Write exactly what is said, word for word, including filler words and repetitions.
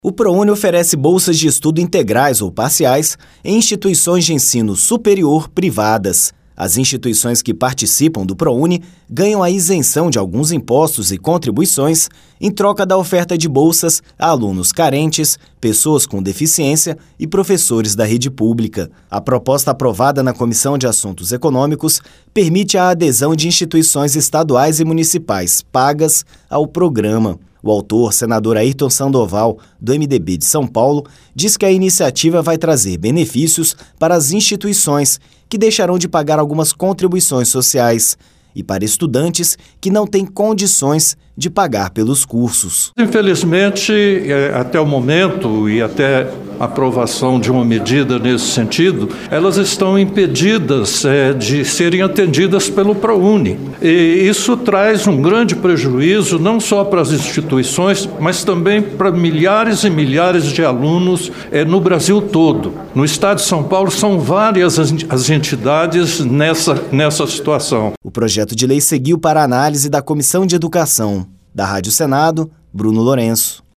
O ProUni oferece bolsas de estudo integrais ou parciais em instituições de ensino superior privadas. As instituições que participam do ProUni ganham a isenção de alguns impostos e contribuições em troca da oferta de bolsas a alunos carentes, pessoas com deficiência e professores da rede pública. A proposta aprovada na Comissão de Assuntos Econômicos permite a adesão de instituições estaduais e municipais pagas ao programa. O autor, senador Ayrton Sandoval, do M D B de São Paulo, diz que a iniciativa vai trazer benefícios para as instituições, que deixarão de pagar algumas contribuições sociais, e para estudantes que não têm condições de pagar pelos cursos. Infelizmente, até o momento e até a aprovação de uma medida nesse sentido, elas estão impedidas é, de serem atendidas pelo ProUni. E isso traz um grande prejuízo não só para as instituições, mas também para milhares e milhares de alunos é, no Brasil todo. No estado de São Paulo são várias as entidades nessa, nessa situação. O projeto de lei seguiu para a análise da Comissão de Educação. Da Rádio Senado, Bruno Lourenço.